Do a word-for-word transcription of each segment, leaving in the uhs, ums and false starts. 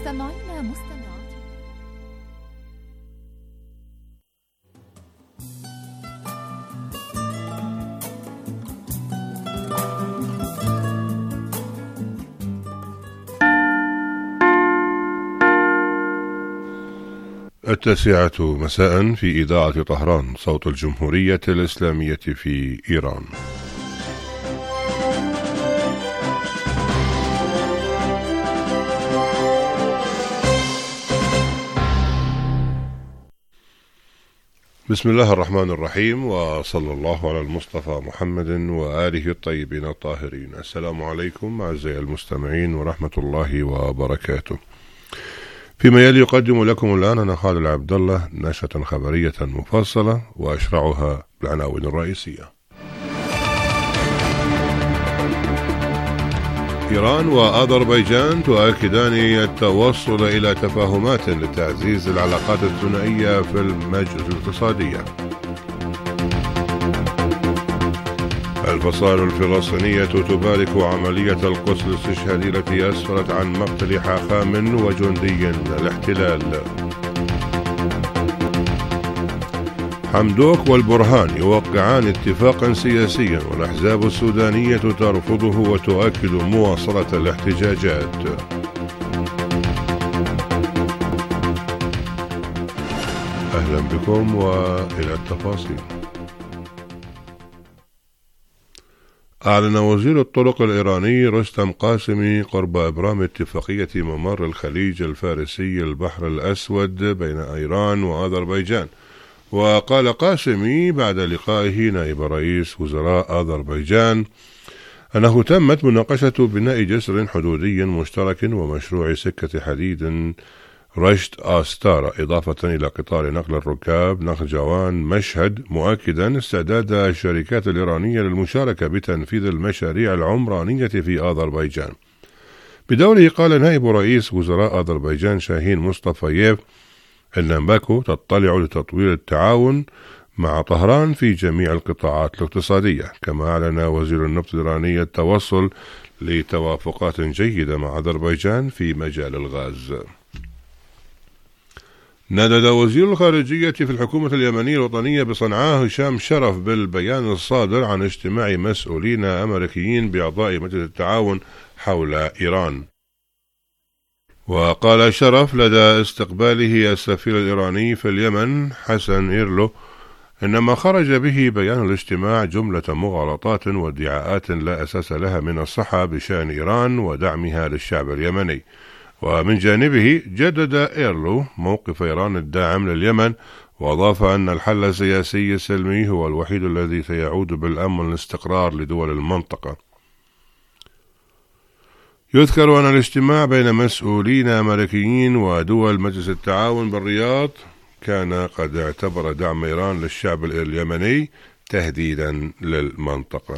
مستمعينا مستمعات التاسعة مساء في إذاعة طهران صوت الجمهورية الإسلامية في إيران. بسم الله الرحمن الرحيم، وصلى الله على المصطفى محمد وآله الطيبين الطاهرين. السلام عليكم أعزائي المستمعين ورحمة الله وبركاته. فيما يلي يقدم لكم الآن أنا خالد عبد الله نشرة خبرية مفصلة وأشرعها بالعناوين الرئيسية. إيران وأذربيجان تؤكدان التوصل إلى تفاهمات لتعزيز العلاقات الثنائية في المجلس الاقتصادية. الفصائل الفلسطينية تبارك عملية القتل الاستشهادي التي أسفرت عن مقتل حاخام وجندي من الاحتلال. حمدوك والبرهان يوقعان اتفاقا سياسيا والأحزاب السودانية ترفضه وتؤكد مواصلة الاحتجاجات. أهلا بكم وإلى التفاصيل. أعلن وزير الطرق الإيراني رستم قاسمي قرب إبرام اتفاقية ممر الخليج الفارسي البحر الأسود بين إيران وأذربيجان. وقال قاسمي بعد لقائه نائب رئيس وزراء أذربيجان أنه تمت مناقشة بناء جسر حدودي مشترك ومشروع سكة حديد رشت آستارا، إضافة إلى قطار نقل الركاب نخجوان مشهد، مؤكدا استعداد الشركات الإيرانية للمشاركة بتنفيذ المشاريع العمرانية في أذربيجان. بدوره قال نائب رئيس وزراء أذربيجان شاهين مصطفييف أن باكو تطلع لتطوير التعاون مع طهران في جميع القطاعات الاقتصادية. كما أعلن وزير النفط الإيراني التوصل لتوافقات جيدة مع أذربيجان في مجال الغاز. ندد وزير الخارجية في الحكومة اليمنية الوطنية بصنعاء هشام شرف بالبيان الصادر عن اجتماع مسؤولين أمريكيين بأعضاء مجلس التعاون حول إيران. وقال شرف لدى استقباله السفير الإيراني في اليمن حسن إيرلو إن ما خرج به بيان الاجتماع جملة مغالطات وادعاءات لا أساس لها من الصحة بشأن إيران ودعمها للشعب اليمني. ومن جانبه جدد إيرلو موقف إيران الداعم لليمن، وأضاف أن الحل السياسي السلمي هو الوحيد الذي سيعود بالأمن والاستقرار لدول المنطقة. يذكر أن الاجتماع بين مسؤولين أمريكيين ودول مجلس التعاون بالرياض كان قد اعتبر دعم إيران للشعب اليمني تهديدا للمنطقة.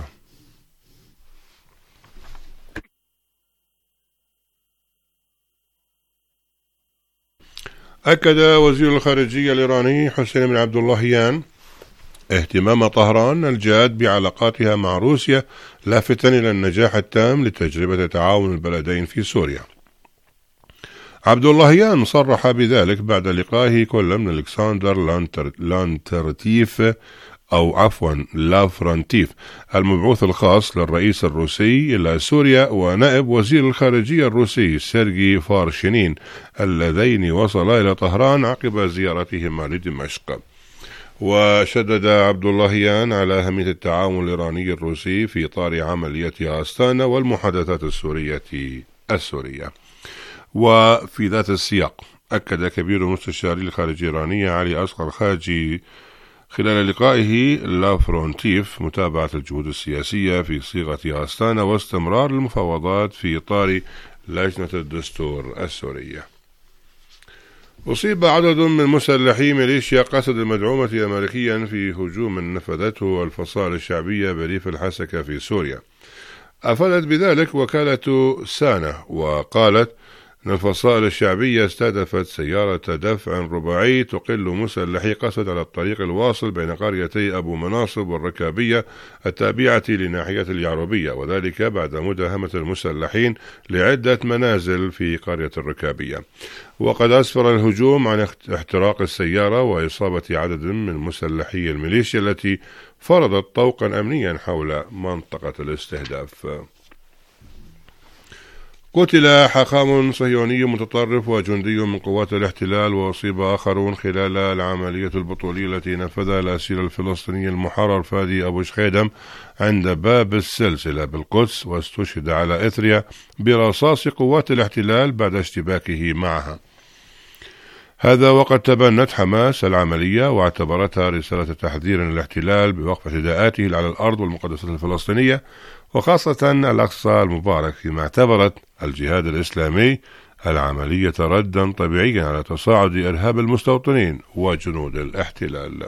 أكد وزير الخارجية الإيراني حسين بن عبد اللهيان اهتمام طهران الجاد بعلاقاتها مع روسيا، لافتا إلى النجاح التام لتجربة تعاون البلدين في سوريا. عبد اللهيان صرح بذلك بعد لقائه كل من ألكسندر لانترتيف أو عفوا لافرانتيف المبعوث الخاص للرئيس الروسي إلى سوريا ونائب وزير الخارجية الروسي سيرجي فارشينين، اللذين وصلا إلى طهران عقب زيارتهما لدمشق. وشدد عبد اللهيان على أهمية التعاون الإيراني الروسي في إطار عملية أستانا والمحادثات السورية السورية. وفي ذات السياق أكد كبير مستشاري الخارجية الإيرانية علي أصغر خاجي خلال لقائه لافرونتيف متابعة الجهود السياسية في صيغة أستانا واستمرار المفاوضات في إطار لجنة الدستور السورية. أصيب عدد من مسلحي ميليشيا قسد المدعومة أمريكيا في هجوم نفذته الفصائل الشعبية بريف الحسكة في سوريا. أفادت بذلك وكالة سانا وقالت أن الفصائل الشعبية استهدفت سيارة دفع رباعي تقل مسلحي قصد على الطريق الواصل بين قريتي أبو مناصب والركابية التابعة لناحية اليعربية، وذلك بعد مداهمة المسلحين لعدة منازل في قرية الركابية. وقد أسفر الهجوم عن احتراق السيارة وإصابة عدد من مسلحي الميليشيا التي فرضت طوقا أمنيا حول منطقة الاستهداف. قتل حاخام صهيوني متطرف وجندي من قوات الاحتلال، وأصيب آخرون خلال العملية البطولية التي نفذها الأسير الفلسطيني المحرر فادي أبو شخيدم عند باب السلسلة بالقدس، واستشهد على إثرها برصاص قوات الاحتلال بعد اشتباكه معها. هذا وقد تبنت حماس العملية واعتبرتها رسالة تحذير للاحتلال بوقف اعتداءاته على الأرض والمقدسات الفلسطينية، وخاصة الأقصى المبارك، فيما اعتبرت الجهاد الإسلامي العملية ردا طبيعيا على تصاعد إرهاب المستوطنين وجنود الاحتلال.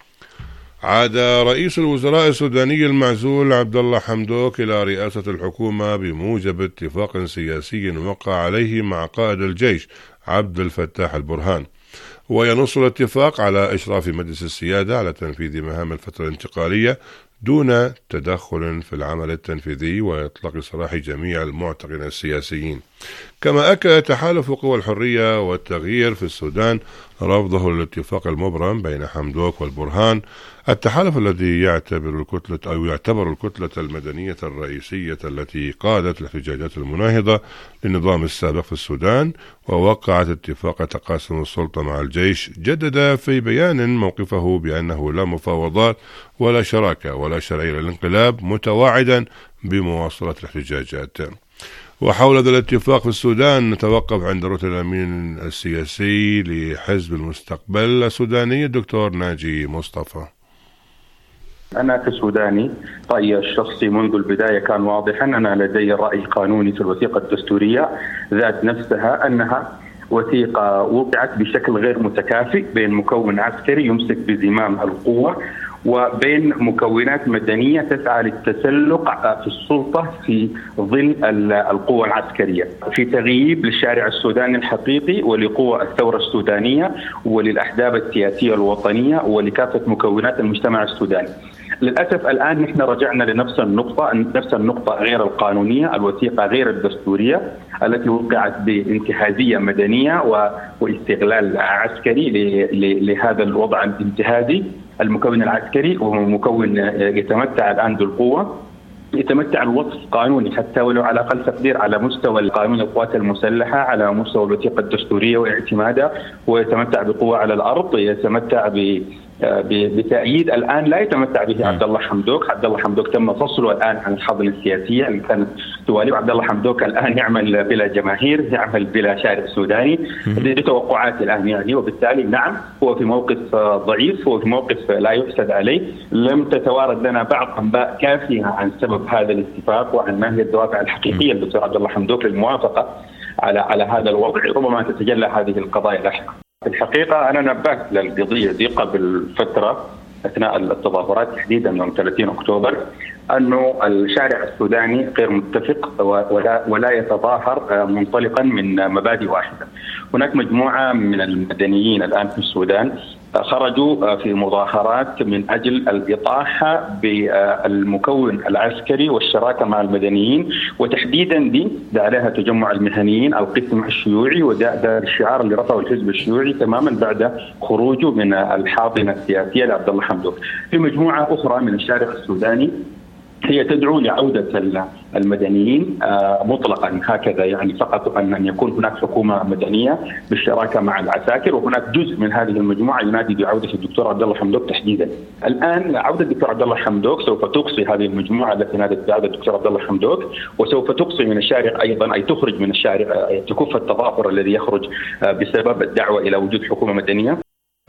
عاد رئيس الوزراء السوداني المعزول عبد الله حمدوك إلى رئاسة الحكومة بموجب اتفاق سياسي وقع عليه مع قائد الجيش عبد الفتاح البرهان، وينص الاتفاق على إشراف مجلس السيادة على تنفيذ مهام الفترة الانتقالية دون تدخل في العمل التنفيذي وإطلاق سراح جميع المعتقلين السياسيين. كما أكد تحالف قوى الحرية والتغيير في السودان رفضه للاتفاق المبرم بين حمدوك والبرهان، التحالف الذي يعتبر الكتلة أو يعتبر الكتلة المدنية الرئيسية التي قادت الاحتجاجات المناهضة للنظام السابق في السودان ووقعت اتفاق تقاسم السلطة مع الجيش. جدد في بيان موقفه بأنه لا مفاوضات ولا شراكة ولا شرعية للانقلاب، متواعدا بمواصلة الاحتجاجات. وحول هذا الاتفاق في السودان نتوقف عند رؤية الأمين السياسي لحزب المستقبل السوداني الدكتور ناجي مصطفى. أنا كسوداني رأيي الشخصي منذ البداية كان واضحا، أنا لدي رأي قانوني في الوثيقة الدستورية ذات نفسها أنها وثيقة وقعت بشكل غير متكافئ بين مكون عسكري يمسك بزمام القوة وبين مكونات مدنية تسعى للتسلق في السلطة في ظل القوة العسكرية، في تغييب للشارع السوداني الحقيقي ولقوى الثورة السودانية وللأحزاب السياسية الوطنية ولكافة مكونات المجتمع السوداني. للأسف الآن نحن رجعنا لنفس النقطة، نفس النقطة غير القانونية، الوثيقة غير الدستورية التي وقعت بانتهازية مدنية واستغلال عسكري لهذا الوضع الانتهازي. المكون العسكري وهو مكون يتمتع الآن بالقوة، يتمتع الوصف قانوني حتى ولو على أقل تقدير على مستوى قانون القوات المسلحة، على مستوى الوثيقة الدستورية واعتمادها، ويتمتع بقوة على الأرض، يتمتع ب بتأييد الآن لا يتمتع به عبد الله حمدوك. عبد الله حمدوك تم فصله الآن عن الحاضنة السياسية اللي كانت تواليه. عبد الله حمدوك الآن يعمل بلا جماهير، يعمل بلا شارع سوداني، دي توقعات الآن يعني، وبالتالي نعم هو في موقف ضعيف، هو في موقف لا يحسد عليه. لم تتوارد لنا بعض أنباء كافية عن سبب هذا الاتفاق وعن ما هي الدوافع الحقيقية للدكتور عبد الله حمدوك للموافقة على على هذا الوضع. ربما تتجلى هذه القضايا لاحقا. في الحقيقة أنا نبهت للقضية دي قبل فترة أثناء التظاهرات تحديدا يوم ثلاثين أكتوبر، أنه الشارع السوداني غير متفق ولا, ولا يتظاهر منطلقا من مبادئ واحدة. هناك مجموعة من المدنيين الآن في السودان خرجوا في مظاهرات من أجل الإطاحة بالمكون العسكري والشراكة مع المدنيين، وتحديدا دي ده عليها تجمع المهنيين القسم الشيوعي، وده ده الشعار اللي رفعه الحزب الشيوعي تماما بعد خروجه من الحاضنة السياسية لعبد الله حمدوك. في مجموعة أخرى من الشارع السوداني هي تدعو لعودة المدنيين مطلقا هكذا، يعني فقط أن يكون هناك حكومة مدنية بالشراكة مع العساكر، وهناك جزء من هذه المجموعة ينادي بعودة الدكتور عبد الله حمدوك تحديدا. الآن عودة الدكتور عبد الله حمدوك سوف تقصي هذه المجموعة التي نادت بعودة الدكتور عبد الله حمدوك، وسوف تقصي من الشارع أيضا، أي تخرج من الشارع، تكف التظاهر الذي يخرج بسبب الدعوة إلى وجود حكومة مدنية.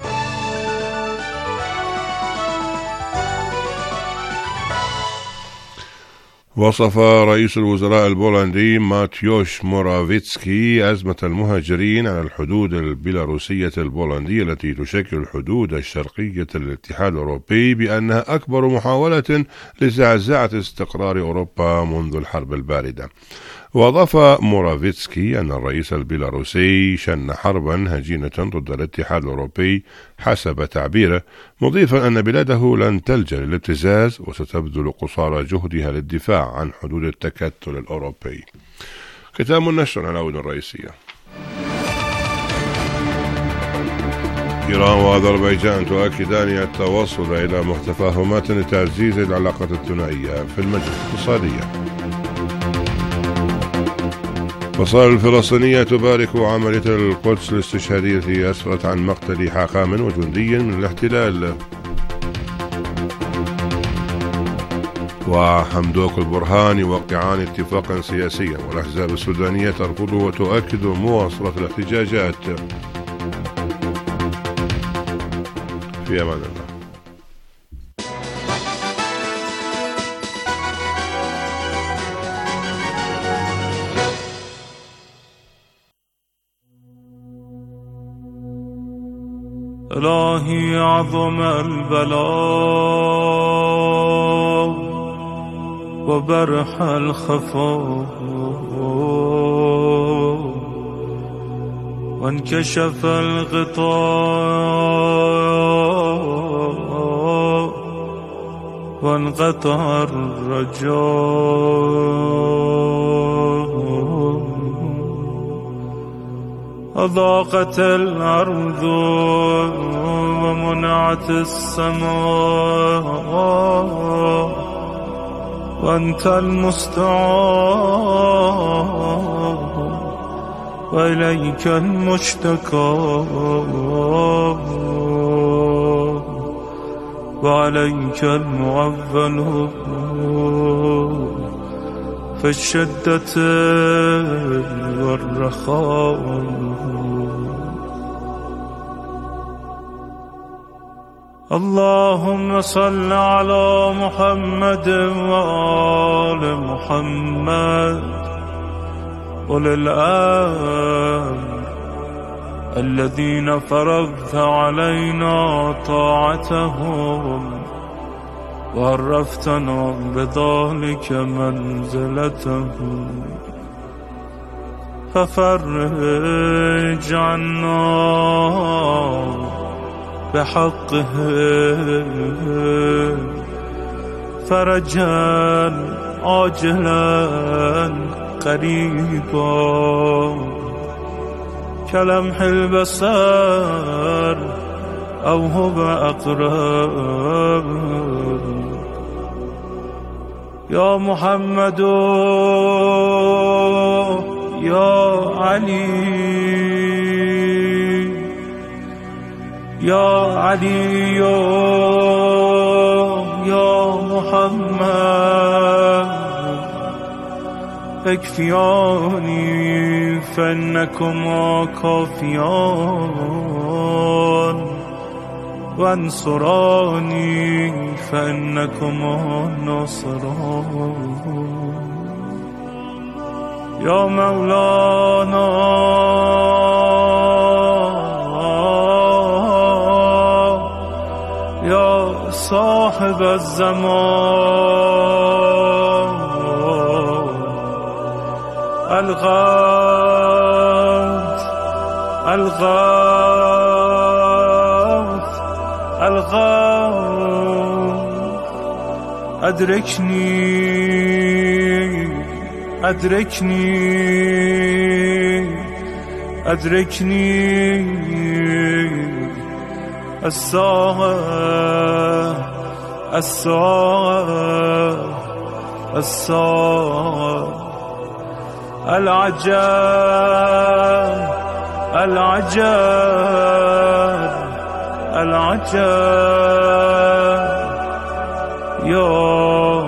وصف رئيس الوزراء البولندي ماتيوش مورافيتسكي أزمة المهاجرين على الحدود البيلاروسية البولندية التي تشكل الحدود الشرقية للاتحاد الأوروبي بأنها أكبر محاولة لزعزعة استقرار أوروبا منذ الحرب الباردة. وأضاف مورافيتسكي أن الرئيس البيلاروسي شن حربا هجينة ضد الاتحاد الأوروبي حسب تعبيره، مضيفا أن بلاده لن تلجأ للابتزاز وستبذل قصارى جهدها للدفاع عن حدود التكتل الأوروبي. ختام النشر العناوين الرئيسية. إيران وأذربيجان تؤكدان التوصل إلى متفاهمات لتعزيز العلاقات الثنائية في المجال الاقتصادية. فصائل الفلسطينية تبارك عملية القدس الاستشهادية التي أسفرت عن مقتل حاكم وجندي من الاحتلال. وحمدوك البرهان يوقعان اتفاقا سياسيا والأحزاب السودانية ترفضه وتؤكد مواصلة الاحتجاجات. في أمان الله. إلهي عظم البلاء وبرح الخفاء وانكشف الغطاء وانقطع الرجاء أضاقت الأرض ومنعت السماء وأنت المستعان وإليك المشتكى وعليك المعول في الشدة والرخاء. اللهم صل على محمد وآل محمد أولي الأمر الذين فرضت علينا طاعتهم وعرفتنا بذلك منزلتهم، ففرج عنا بحقه فرجا عاجلا قريبا كلمح البصر أو هو أقرب. يا محمد يا علي يا علي يا محمد اكفياني فإنكما كافيان وانصراني فإنكما ناصران. يا مولانا يا صاحب الزمان الغوث الغوث الغوث أدركني أدركني أدركني الساعة الساعة الساعة العجاب العجاب العجاب. يا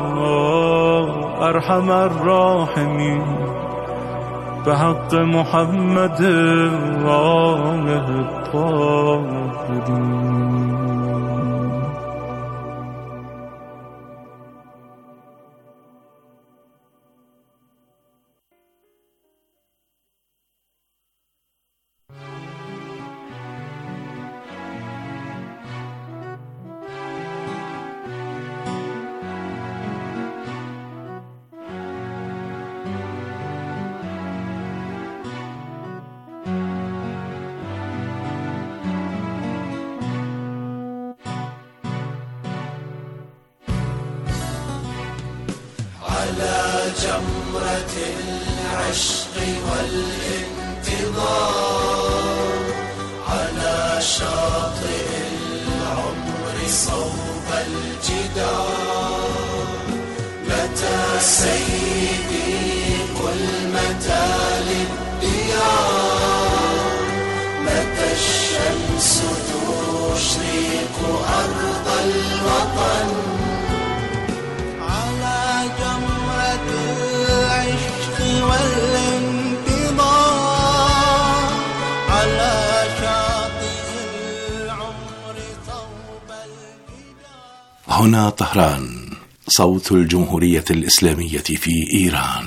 أرحم الراحمين بحق محمد وآله الطاهرين. العشق والانتظار على شاطئ العمر صوب الجدار. متى سيدي قل متى للديار، متى الشمس تشرق أرض الوطن على جمرة العشق والانتظار على شاطئ العمر صوب الجدار. هنا طهران، صوت الجمهورية الإسلامية في إيران.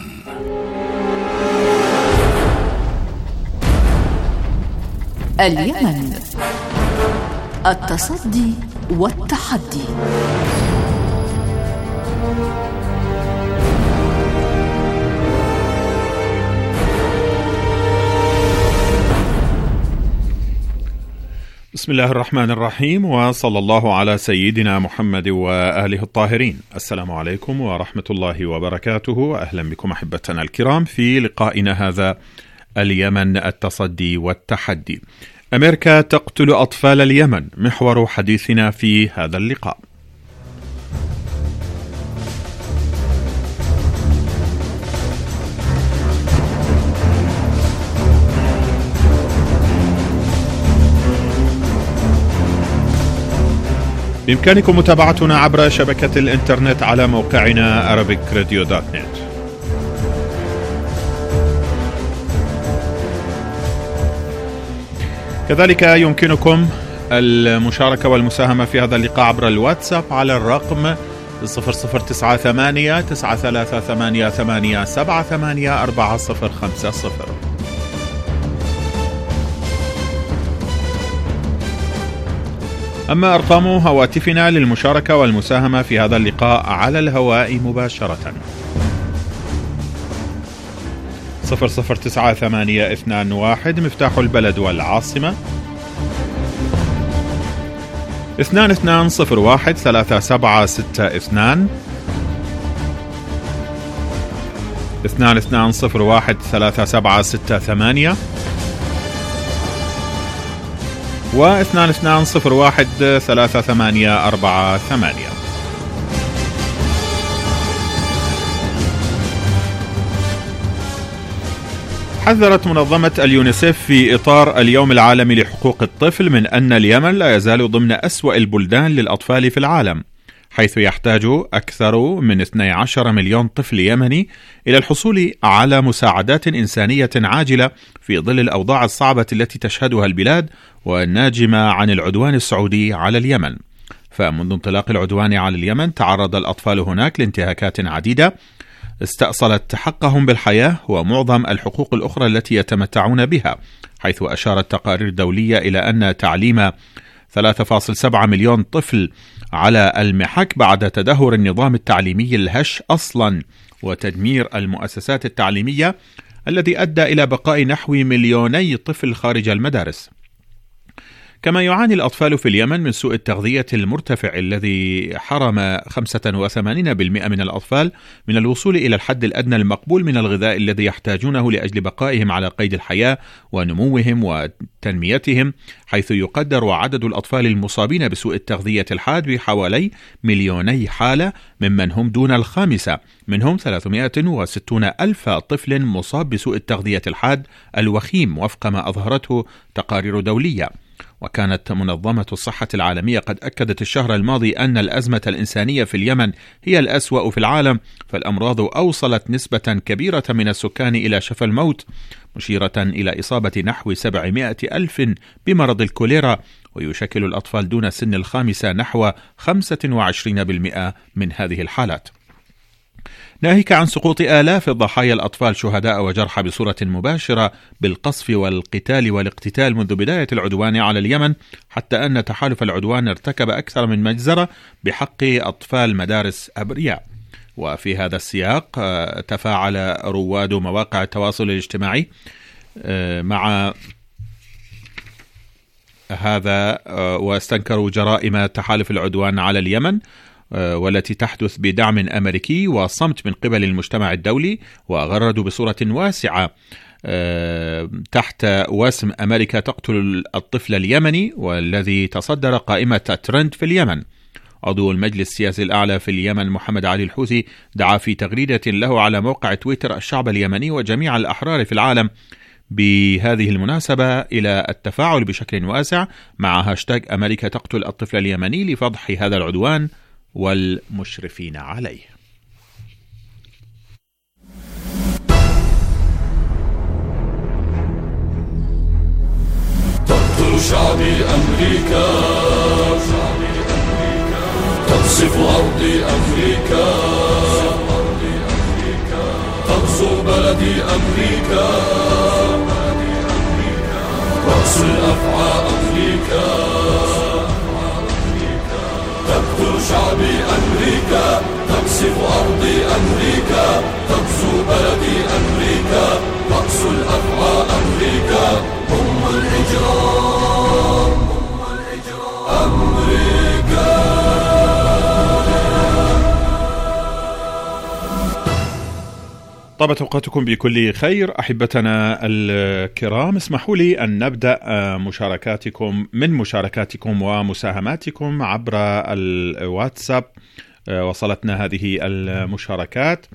اليمن، التصدي والتحدي. بسم الله الرحمن الرحيم، وصلى الله على سيدنا محمد وآله الطاهرين. السلام عليكم ورحمة الله وبركاته. أهلا بكم أحبتنا الكرام في لقائنا هذا، اليمن، التصدي والتحدي. أمريكا تقتل أطفال اليمن، محور حديثنا في هذا اللقاء. بإمكانكم متابعتنا عبر شبكة الإنترنت على موقعنا أرابيك راديو دوت نت. كذلك يمكنكم المشاركة والمساهمة في هذا اللقاء عبر الواتساب على الرقم صفر صفر تسعة ثمانية تسعة ثلاثة ثمانية ثمانية سبعة ثمانية أربعة صفر خمسة صفر. أما أرقام هواتفنا للمشاركة والمساهمة في هذا اللقاء على الهواء مباشرة: صفر صفر تسعة ثمانية اثنان واحد مفتاح البلد والعاصمة، اثنان اثنان صفر واحد ثلاثة سبعة ستة اثنان، اثنان اثنان صفر واحد ثلاثة سبعة ستة ثمانية، واثنان اثنان صفر واحد ثلاثة ثمانية أربعة ثمانية. حذرت منظمة اليونيسف في إطار اليوم العالمي لحقوق الطفل من أن اليمن لا يزال ضمن أسوأ البلدان للأطفال في العالم، حيث يحتاج أكثر من اثني عشر مليون طفل يمني إلى الحصول على مساعدات إنسانية عاجلة في ظل الأوضاع الصعبة التي تشهدها البلاد والناجمة عن العدوان السعودي على اليمن. فمنذ انطلاق العدوان على اليمن تعرض الأطفال هناك لانتهاكات عديدة استأصلت حقهم بالحياة ومعظم الحقوق الأخرى التي يتمتعون بها، حيث أشارت تقارير دولية إلى أن تعليم ثلاثة فاصلة سبعة مليون طفل على المحك بعد تدهور النظام التعليمي الهش أصلا وتدمير المؤسسات التعليمية الذي أدى إلى بقاء نحو مليوني طفل خارج المدارس. كما يعاني الأطفال في اليمن من سوء التغذية المرتفع الذي حرم خمسة وثمانين بالمئة من الأطفال من الوصول إلى الحد الأدنى المقبول من الغذاء الذي يحتاجونه لأجل بقائهم على قيد الحياة ونموهم وتنميتهم، حيث يقدر عدد الأطفال المصابين بسوء التغذية الحاد بحوالي مليوني حالة ممن هم دون الخامسة، منهم ثلاثمائة وستون ألف طفل مصاب بسوء التغذية الحاد الوخيم وفق ما أظهرته تقارير دولية. وكانت منظمة الصحة العالمية قد أكدت الشهر الماضي أن الأزمة الإنسانية في اليمن هي الأسوأ في العالم، فالأمراض أوصلت نسبة كبيرة من السكان إلى شفا الموت، مشيرة إلى إصابة نحو سبعمائة ألف بمرض الكوليرا، ويشكل الأطفال دون سن الخامسة نحو خمسة وعشرين بالمئة من هذه الحالات. ناهيك عن سقوط آلاف الضحايا الأطفال شهداء وجرحى بصورة مباشرة بالقصف والقتال والاقتتال منذ بداية العدوان على اليمن، حتى أن تحالف العدوان ارتكب أكثر من مجزرة بحق أطفال مدارس أبرياء. وفي هذا السياق تفاعل رواد مواقع التواصل الاجتماعي مع هذا واستنكروا جرائم تحالف العدوان على اليمن، والتي تحدث بدعم أمريكي وصمت من قبل المجتمع الدولي، وغردوا بصورة واسعة تحت وسم أمريكا تقتل الطفل اليمني، والذي تصدر قائمة ترند في اليمن. عضو المجلس السياسي الأعلى في اليمن محمد علي الحوثي دعا في تغريدة له على موقع تويتر الشعب اليمني وجميع الأحرار في العالم بهذه المناسبة إلى التفاعل بشكل واسع مع هاشتاج أمريكا تقتل الطفل اليمني لفضح هذا العدوان والمشرفين عليه. تقتل شعبي أمريكا، تقصف أرضي أمريكا، تغزو بلدي أمريكا، رأس الأفعى أمريكا، تقتل شعبي أمريكا، تقصف أرضي أمريكا، تغزو بلدي أمريكا، رأس الأفعى أمريكا، أم الإجرام أمريكا. طابت أوقاتكم بكل خير أحبتنا الكرام. اسمحوا لي أن نبدأ مشاركاتكم من مشاركاتكم ومساهماتكم عبر الواتساب. وصلتنا هذه المشاركات،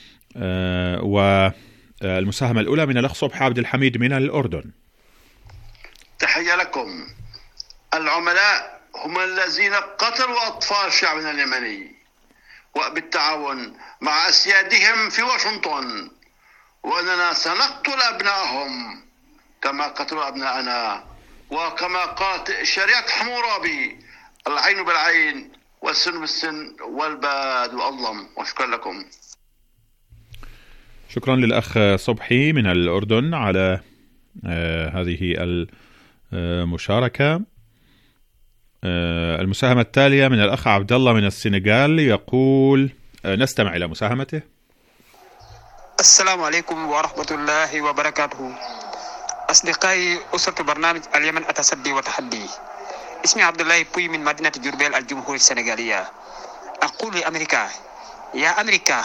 والمساهمة الأولى من الأخ صبحي عبد الحميد من الأردن. تحية لكم. العملاء هم الذين قتلوا أطفال شعبنا اليمني وبالتعاون مع أسيادهم في واشنطن، وأننا سنقتل أبنائهم كما قتلوا أبنائنا، وكما قالت شريعة حمورابي: العين بالعين والسن بالسن والباد والظلم. وشكرا لكم. شكرا للأخ صبحي من الأردن على آه هذه المشاركة. آه المساهمة التالية من الأخ عبد الله من السنغال، يقول آه نستمع إلى مساهمته. السلام عليكم ورحمة الله وبركاته. أصدقائي أسرة برنامج اليمن التصدي والتحدي، اسمي عبد الله بوي من مدينة جربيل الجمهورية السنغالية. أقول لأمريكا: يا أمريكا،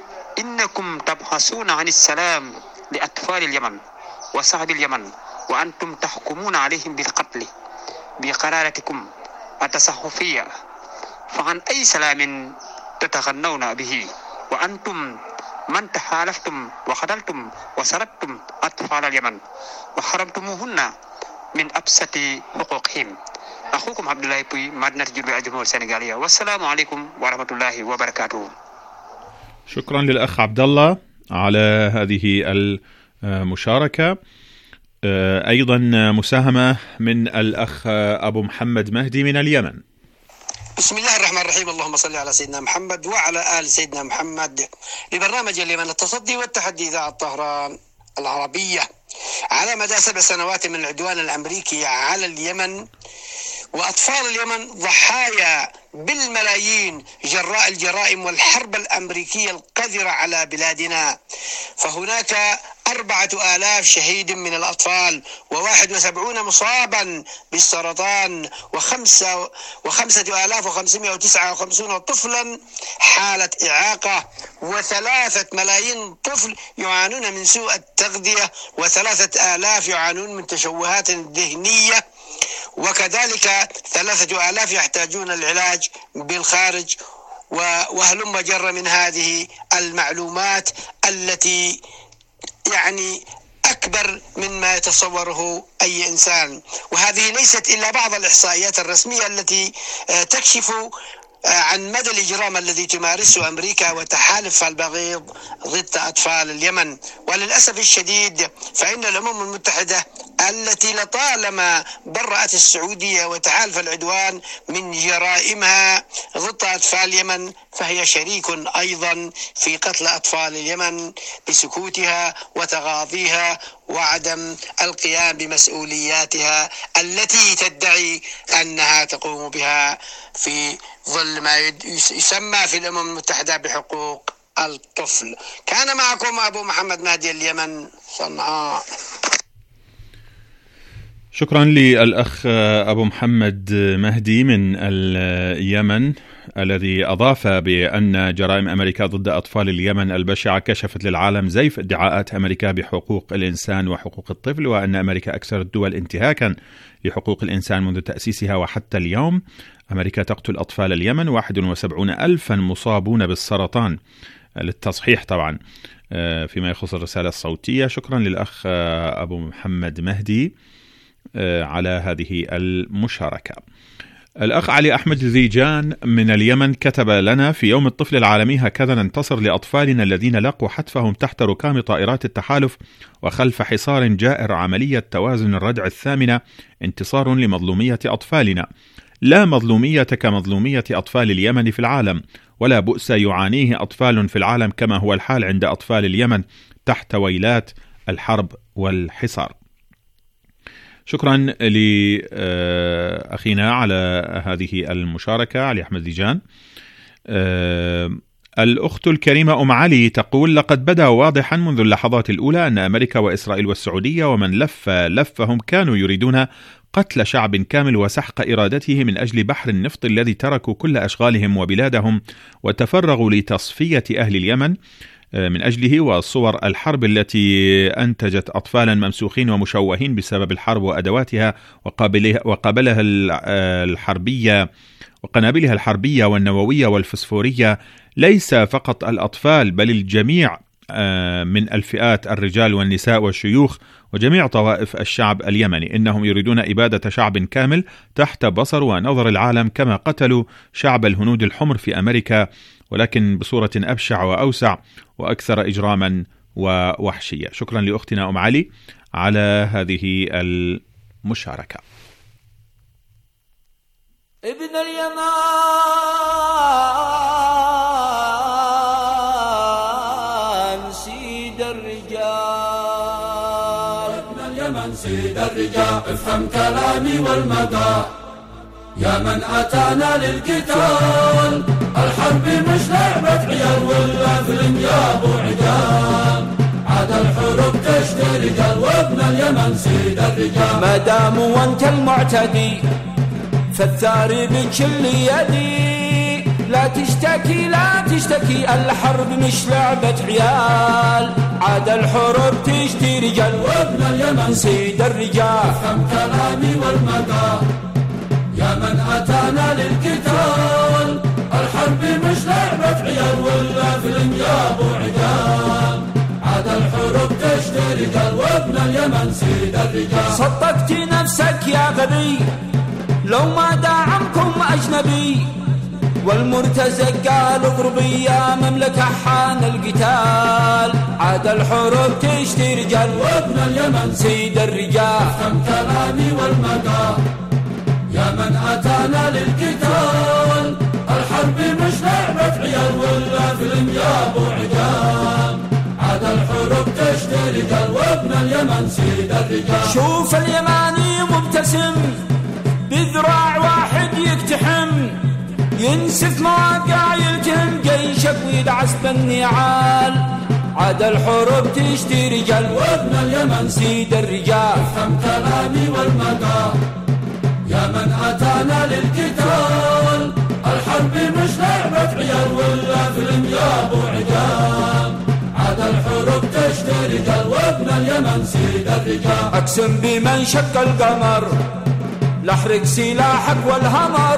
إنكم تبحثون عن السلام لأطفال اليمن وشعب اليمن، وأنتم تحكمون عليهم بالقتل بقراراتكم التصحفية، فعن أي سلام تتغنون به وأنتم من تحالفتم وقتلتم وسرقتم أطفال اليمن وحرمتموهن من أبسط حقوقهم؟ أخوكم عبد الله بوي، مدينة جربيل الجمهورية السنغالية، والسلام عليكم ورحمة الله وبركاته. شكرا للأخ عبد الله على هذه المشاركة. أيضا مساهمة من الأخ أبو محمد مهدي من اليمن. بسم الله الرحمن الرحيم، اللهم صل على سيدنا محمد وعلى آل سيدنا محمد. لبرنامج اليمن التصدي والتحدي إذاعة طهران العربية. على مدى سبع سنوات من العدوان الأمريكي على اليمن وأطفال اليمن ضحايا بالملايين جراء الجرائم والحرب الأمريكية القذرة على بلادنا، فهناك أربعة آلاف شهيد من الأطفال وواحد وسبعون مصابا بالسرطان وخمسة وخمسة آلاف وخمسمائة وتسعة وخمسين طفلا حالة إعاقة، وثلاثة ملايين طفل يعانون من سوء التغذية، وثلاثة آلاف يعانون من تشوهات ذهنية، وكذلك ثلاثة آلاف يحتاجون العلاج بالخارج، وهلم جر من هذه المعلومات التي يعني أكبر مما يتصوره أي إنسان. وهذه ليست إلا بعض الإحصائيات الرسمية التي تكشف عن مدى الإجرام الذي تمارسه أمريكا وتحالف البغيض ضد أطفال اليمن. وللأسف الشديد فإن الأمم المتحدة التي لطالما برأت السعودية وتحالف العدوان من جرائمها ضد أطفال اليمن، فهي شريك أيضا في قتل أطفال اليمن بسكوتها وتغاضيها وعدم القيام بمسؤولياتها التي تدعي أنها تقوم بها في ظل ما يسمى في الأمم المتحدة بحقوق الطفل. كان معكم أبو محمد مهدي، اليمن، صنعاء. شكرا للأخ أبو محمد مهدي من اليمن الذي أضاف بأن جرائم أمريكا ضد أطفال اليمن البشعة كشفت للعالم زيف ادعاءات أمريكا بحقوق الإنسان وحقوق الطفل، وأن أمريكا أكثر الدول انتهاكا لحقوق الإنسان منذ تأسيسها وحتى اليوم. أمريكا تقتل أطفال اليمن، واحد وسبعون ألفا مصابون بالسرطان، للتصحيح طبعا فيما يخص الرسالة الصوتية. شكرا للأخ أبو محمد مهدي على هذه المشاركة. الأخ علي أحمد ذيجان من اليمن كتب لنا: في يوم الطفل العالمي هكذا ننتصر لأطفالنا الذين لقوا حتفهم تحت ركام طائرات التحالف وخلف حصار جائر. عملية توازن الردع الثامنة انتصار لمظلومية أطفالنا، لا مظلومية كمظلومية أطفال اليمن في العالم، ولا بؤس يعانيه أطفال في العالم كما هو الحال عند أطفال اليمن تحت ويلات الحرب والحصار. شكرا لأخينا على هذه المشاركة علي أحمد ذيجان. الأخت الكريمة أم علي تقول: لقد بدا واضحا منذ اللحظات الأولى أن أمريكا وإسرائيل والسعودية ومن لف لفهم كانوا يريدون قتل شعب كامل وسحق إرادته من أجل بحر النفط الذي تركوا كل أشغالهم وبلادهم وتفرغوا لتصفية أهل اليمن من أجله، وصور الحرب التي أنتجت أطفالا ممسوخين ومشوهين بسبب الحرب وأدواتها وقابلها الحربية وقنابلها الحربية والنووية والفسفورية. ليس فقط الأطفال بل الجميع من الفئات، الرجال والنساء والشيوخ وجميع طوائف الشعب اليمني. إنهم يريدون إبادة شعب كامل تحت بصر ونظر العالم، كما قتلوا شعب الهنود الحمر في أمريكا، ولكن بصورة أبشع وأوسع وأكثر إجراما ووحشية. شكرا لأختنا أم علي على هذه المشاركة. ابن اليمان سيد الرجال، ابن اليمن سيد الرجال، افهم كلامي والمدى يا من أتانا للقتال. الحرب مش لعبة عيال ولا فيلم يا أبو عجال، عاد الحروب تشتري رجال وابن اليمن سيد الرجال. ما دام وانت المعتدي فالثاري بكل يدي، لا تشتكي لا تشتكي، الحرب مش لعبة عيال، عاد الحروب تشتري رجال وابن اليمن سيد الرجال. افهم كلامي والمدى يا من أتانا للقتال. الحرب مش لعبة عيال ولا فيلم يا أبو عجال، عاد الحروب تشتري رجال وابن اليمن سيد الرجال. صدقت نفسك يا غبي لو ما داعمكم أجنبي، والمرتزق قال اضربي يا مملكة حان القتال، عاد الحروب تشتري رجال وابن اليمن سيد الرجال. افهم كلامي والمدى يا من أتانا للقتال. الحرب مش لعبة عيال ولا فيلم يا أبو عجال، عاد الحروب تشتري رجال وابن اليمن سيد الرجال. شوف اليماني مبتسم بذراع واحد يقتحم، ينسف مواقع يلتهم جيشك ويدعس بالنعال، عاد الحروب تشتري رجال وابن اليمن سيد الرجال. افهم كلامي والمدى يا من أتانا للقتال. الحرب مش لعبة عيال ولا فيلم يا أبو عجال، عاد الحروب تشتري رجال وابن اليمن سيد الرجال. أقسم بمن شق القمر لحرق سلاحك والهمر،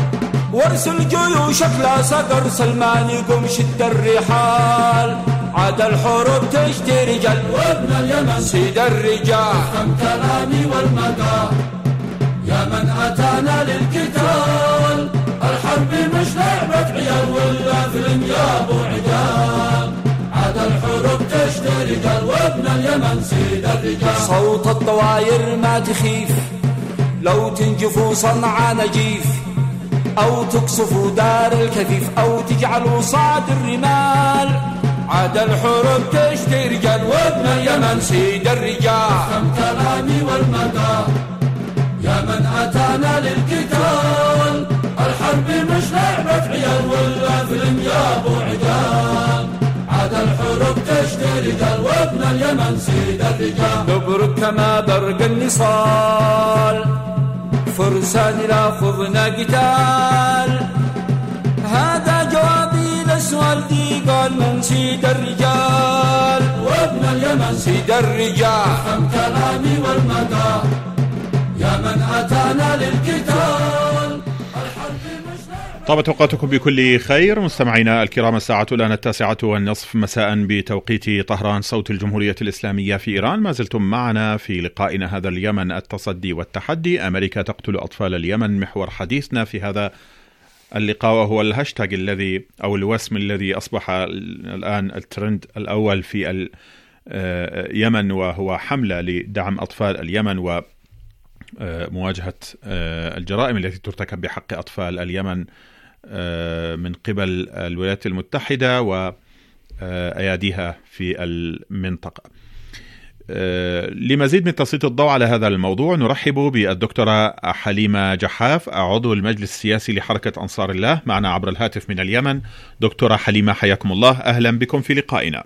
وارسل جيوشك لا صقر، سلمان يقوم شد الرحال، عاد الحروب تشتري رجال وابن اليمن سيد الرجال. افهم كلامي والمدى يا من أتانا للقتال. الحرب مش لعبة عيال ولا فيلم يا أبو عجال، عاد الحروب تشتري رجال وابن اليمن سيد الرجال. صوت الطواير ما تخيف لو تنجفوا صنعا نجيف، أو تقصفوا دار الكفيف، أو تجعلوا صعد الرمال، عاد الحروب تشتري رجال وابن اليمن سيد الرجال. افهم كلامي والمدى يا من أتانا للقتال. الحرب مش لعبة عيال ولا فيلم يا أبو عجال، عاد الحروب تشتري رجال وابن اليمن اليمن سيد الرجال نبرك كما برق النصال فرسان لا خضنا قتال هذا جوابي لسؤال دي قال من سيد الرجال وابن اليمن سيد الرجال افهم كلامي والمدى يا من أتانا للقتال. طابت أوقاتكم بكل خير مستمعينا الكرام. الساعة الآن التاسعة والنصف مساء بتوقيت طهران صوت الجمهورية الإسلامية في إيران. ما زلتم معنا في لقائنا هذا اليمن التصدي والتحدي. أمريكا تقتل أطفال اليمن محور حديثنا في هذا اللقاء، وهو الهاشتاج الذي أو الوسم الذي أصبح الآن الترند الأول في اليمن، وهو حملة لدعم أطفال اليمن و مواجهة الجرائم التي ترتكب بحق أطفال اليمن من قبل الولايات المتحدة وأياديها في المنطقة. لمزيد من تسليط الضوء على هذا الموضوع نرحب بالدكتورة حليمة جحاف، عضو المجلس السياسي لحركة أنصار الله، معنا عبر الهاتف من اليمن. دكتورة حليمة حياكم الله، أهلا بكم في لقائنا.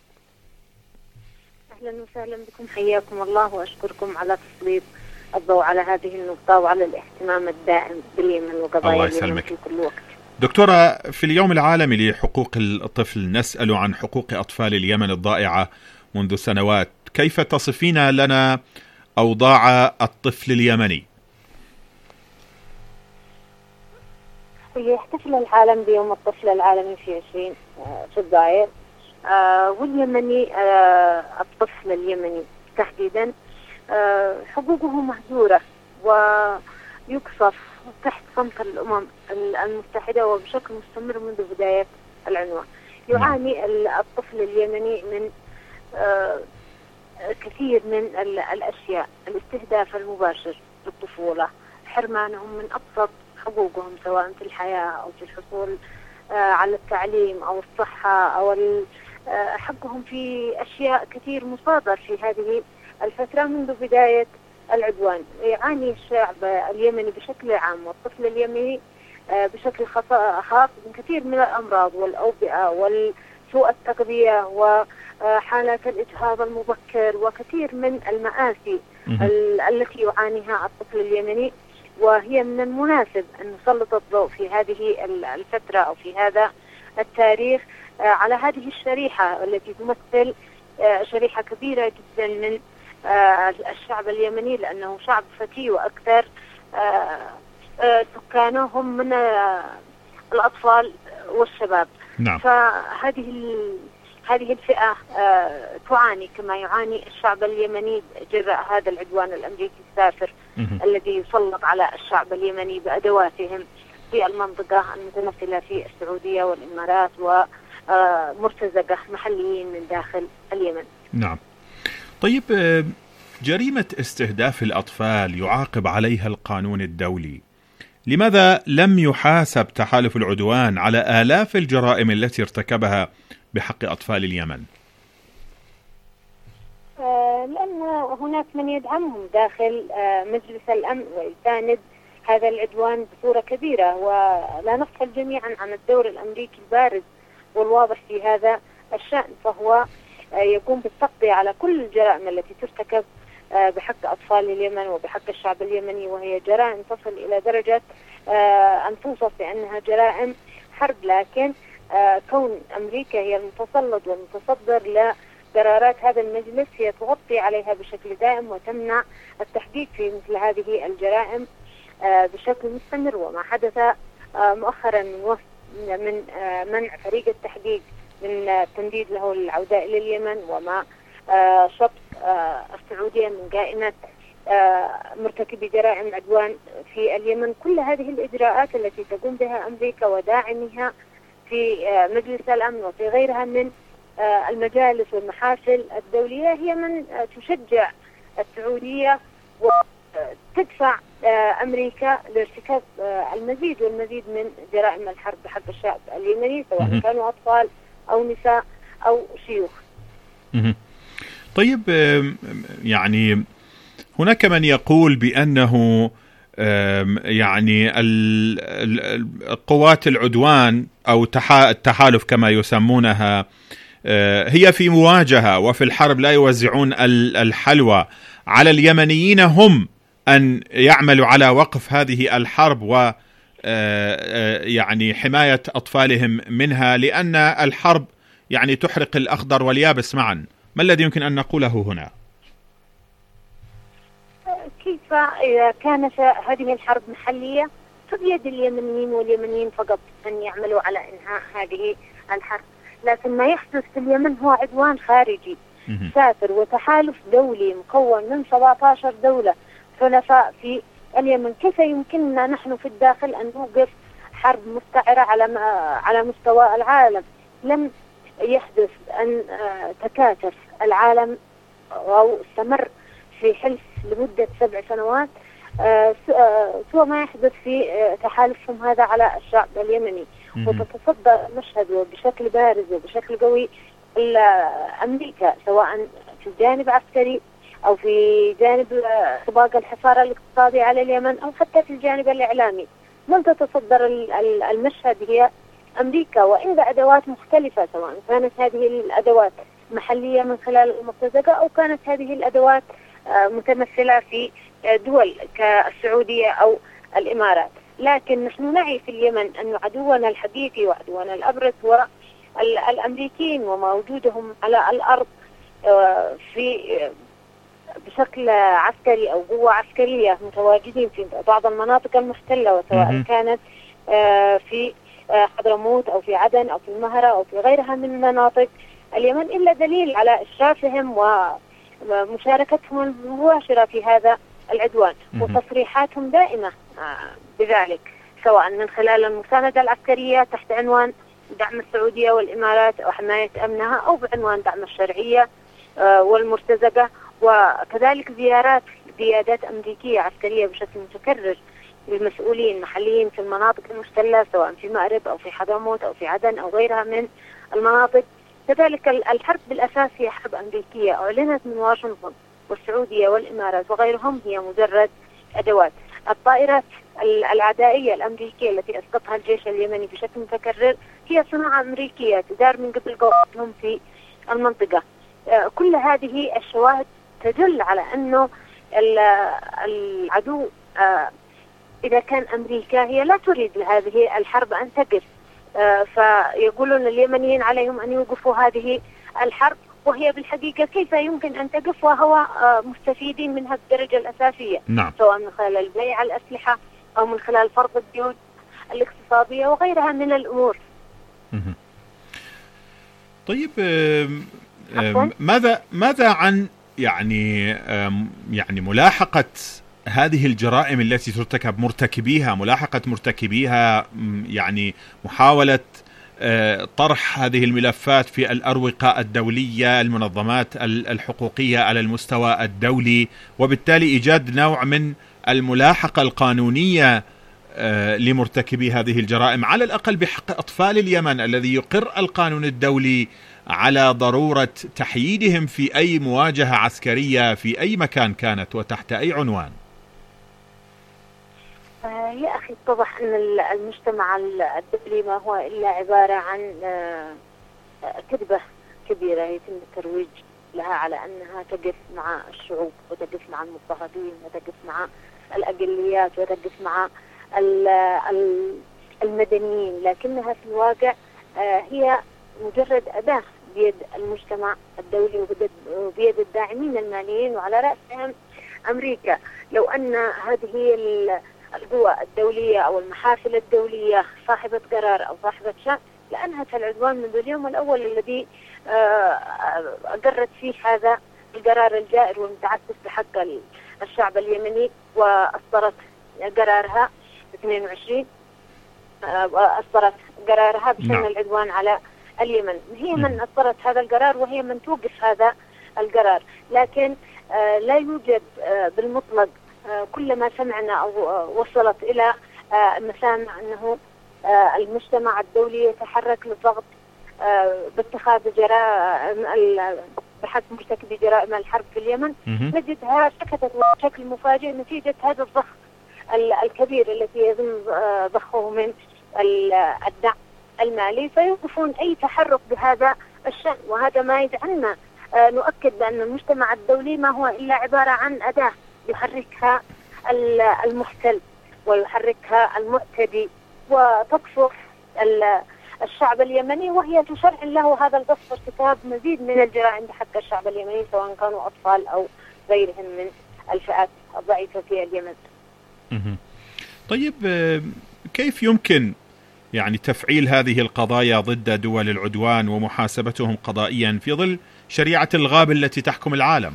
أهلا وسهلا بكم، حياكم الله، وأشكركم على تسليط الضوء على هذه النقطة وعلى الاهتمام الدائم باليمن وقضايا اليمن في كل وقت. دكتورة، في اليوم العالمي لحقوق الطفل نسأل عن حقوق أطفال اليمن الضائعة منذ سنوات، كيف تصفين لنا أوضاع الطفل اليمني؟ يحتفل العالم بيوم الطفل العالمي في عشرين فبراير، آه واليمني آه الطفل اليمني تحديدا حقوقه مهدورة ويقصف تحت صمت الأمم المتحدة وبشكل مستمر منذ بداية العنوان. يعاني الطفل اليمني من كثير من الأشياء، الاستهداف المباشر للطفولة، حرمانهم من أبسط حقوقهم سواء في الحياة أو في الحصول على التعليم أو الصحة أو حقهم في أشياء كثير مصادر في هذه الفترة منذ بداية العدوان. يعاني الشعب اليمني بشكل عام والطفل اليمني بشكل خاص من كثير من الأمراض والأوبئة والسوء التغذية وحالات الإجهاض المبكر وكثير من المآسي التي يعانيها الطفل اليمني، وهي من المناسب أن نسلط الضوء في هذه الفترة أو في هذا التاريخ على هذه الشريحة التي تمثل شريحة كبيرة جدا من الشعب اليمني، لأنه شعب فتي وأكثر سكانه هم من الأطفال والشباب. نعم. فهذه هذه الفئة تعاني كما يعاني الشعب اليمني جراء هذا العدوان الأمريكي السافر الذي يسلط على الشعب اليمني بأدواتهم في المنطقة المتمثلة في السعودية والإمارات ومرتزقة محليين من داخل اليمن. نعم. طيب، جريمة استهداف الأطفال يعاقب عليها القانون الدولي، لماذا لم يحاسب تحالف العدوان على آلاف الجرائم التي ارتكبها بحق أطفال اليمن؟ لأن هناك من يدعمهم داخل مجلس الأمن ويساند هذا العدوان بصورة كبيرة، ولا نغفل جميعا عن الدور الأمريكي البارز والواضح في هذا الشأن، فهو يقوم بالتغطية على كل الجرائم التي ترتكب بحق أطفال اليمن وبحق الشعب اليمني، وهي جرائم تصل إلى درجة أن توصف بأنها جرائم حرب. لكن كون أمريكا هي المتسلط والمتصدر لقرارات هذا المجلس، هي تغطي عليها بشكل دائم وتمنع التحقيق في مثل هذه الجرائم بشكل مستمر. وما حدث مؤخرا من منع فريق التحقيق من التمديد له للعودة إلى اليمن، وما شط السعودية من قائمة مرتكبي جرائم عدوان في اليمن، كل هذه الإجراءات التي تقوم بها أمريكا وداعمها في مجلس الأمن وفي غيرها من المجالس والمحافل الدولية هي من تشجع السعودية وتدفع أمريكا لارتكاب المزيد والمزيد من جرائم الحرب بحق الشعب اليمني، سواء كانوا أطفال أو نساء أو شيوخ. طيب، يعني هناك من يقول بأنه يعني قوات العدوان أو التحالف كما يسمونها هي في مواجهة وفي الحرب لا يوزعون الحلوى على اليمنيين هم أن يعملوا على وقف هذه الحرب و يعني حماية أطفالهم منها، لأن الحرب يعني تحرق الأخضر واليابس معا. ما الذي يمكن أن نقوله هنا؟ كيف إذا كانت هذه الحرب محلية فبيد اليمنيين واليمنيين فقط أن يعملوا على إنهاء هذه الحرب، لكن ما يحدث في اليمن هو عدوان خارجي سافر وتحالف دولي مكون من سبعة عشر دولة حلفاء في اليمن. كيف يمكننا نحن في الداخل أن نوقف حرب مستعرة على على مستوى العالم؟ لم يحدث أن تكاتف العالم أو استمر في حلف لمدة سبع سنوات سوى ما يحدث في تحالفهم هذا على الشعب اليمني، وتتصدى المشهد بشكل بارز وبشكل قوي أمريكا، سواء في الجانب العسكري أو في جانب سباق الحصار الاقتصادي على اليمن أو حتى في الجانب الإعلامي. من تتصدر المشهد هي أمريكا، وإن بأدوات مختلفة، سواء كانت هذه الأدوات محلية من خلال المرتزقة أو كانت هذه الأدوات متمثلة في دول كالسعودية أو الإمارات. لكن نحن نعي في اليمن أن عدونا الحقيقي وعدونا الأبرز هو الأمريكيين وموجودهم على الأرض في بشكل عسكري أو قوة عسكرية متواجدين في بعض المناطق المحتلة، وسواء كانت في حضرموت أو في عدن أو في المهرة أو في غيرها من مناطق اليمن، إلا دليل على إشرافهم ومشاركتهم المباشرة في هذا العدوان وتصريحاتهم دائمة بذلك، سواء من خلال المساندة العسكرية تحت عنوان دعم السعودية والإمارات وحماية أمنها، أو بعنوان دعم الشرعية والمرتزقة، وكذلك زيارات قيادات أمريكية عسكرية بشكل متكرر للمسؤولين المحليين في المناطق المحتلة، سواء في مأرب أو في حضرموت أو في عدن أو غيرها من المناطق. كذلك الحرب بالأساس هي حرب أمريكية أعلنت من واشنطن، والسعودية والإمارات وغيرهم هي مجرد أدوات. الطائرات العدائية الأمريكية التي أسقطها الجيش اليمني بشكل متكرر هي صناعة أمريكية تدار من قبل قواتهم في المنطقة. كل هذه الشواهد تدل على أنه العدو إذا كان أمريكا هي لا تريد هذه الحرب أن تقف، فيقولون اليمنيين عليهم أن يوقفوا هذه الحرب، وهي بالحقيقة كيف يمكن أن تقف وهو مستفيدين منها بالدرجة الأساسية، نعم. سواء من خلال البيع على الأسلحة أو من خلال فرض القيود الاقتصادية وغيرها من الأمور. طيب ماذا ماذا عن يعني يعني ملاحقة هذه الجرائم التي ترتكب مرتكبيها، ملاحقة مرتكبيها، يعني محاولة طرح هذه الملفات في الأروقة الدولية، المنظمات الحقوقية على المستوى الدولي، وبالتالي إيجاد نوع من الملاحقة القانونية لمرتكبي هذه الجرائم، على الأقل بحق أطفال اليمن الذي يقر القانون الدولي على ضرورة تحييدهم في أي مواجهة عسكرية في أي مكان كانت وتحت أي عنوان. يا أخي اتضح أن المجتمع الدولي ما هو إلا عبارة عن كذبة كبيرة يتم الترويج لها على أنها تقف مع الشعوب وتقف مع المضطهدين وتقف مع الأقليات وتقف مع المدنيين، لكنها في الواقع هي مجرد أداة بيد المجتمع الدولي وبيد الداعمين الماليين، وعلى رأسهم أمريكا. لو أن هذه القوى الدولية أو المحافل الدولية صاحبة قرار أو صاحبة شأن لأنهت العدوان منذ اليوم الأول الذي أقرت فيه هذا القرار الجائر والمتعسف بحق الشعب اليمني، وأصدرت قرارها اثنين وعشرين أصدرت قرارها بشأن العدوان على اليمن. هي من أصدرت هذا القرار وهي من توقف هذا القرار، لكن لا يوجد بالمطلق كل ما سمعنا أو وصلت إلى مسامع أنه المجتمع الدولي يتحرك للضغط باتخاذ جرائم بحق مرتكبي جرائم الحرب في اليمن. نجدها سكتت بشكل مفاجئ نتيجة هذا الضغط الكبير التي يتم ضخه من الدعم المالي، فيوقفون أي تحرك بهذا الشأن، وهذا ما يجعلنا آه نؤكد بأن المجتمع الدولي ما هو إلا عبارة عن أداة يحركها المحتل ويحركها المعتدي وتقصف الشعب اليمني، وهي تشرع له هذا القصف ارتكاب مزيد من الجرائم بحق الشعب اليمني سواء كانوا أطفال أو غيرهم من الفئات الضعيفة في اليمن. طيب كيف يمكن يعني تفعيل هذه القضايا ضد دول العدوان ومحاسبتهم قضائيا في ظل شريعة الغاب التي تحكم العالم؟